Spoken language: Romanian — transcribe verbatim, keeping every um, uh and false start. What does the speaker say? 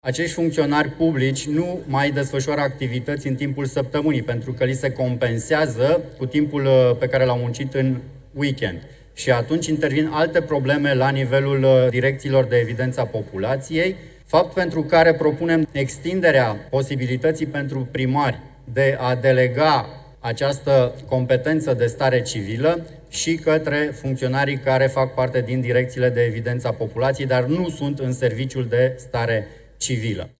Acești funcționari publici nu mai desfășoară activități în timpul săptămânii, pentru că li se compensează cu timpul pe care l-au muncit în weekend. Și atunci intervin alte probleme la nivelul direcțiilor de evidență a populației, fapt pentru care propunem extinderea posibilității pentru primari de a delega această competență de stare civilă și către funcționarii care fac parte din direcțiile de evidență a populației, dar nu sunt în serviciul de stare civilă.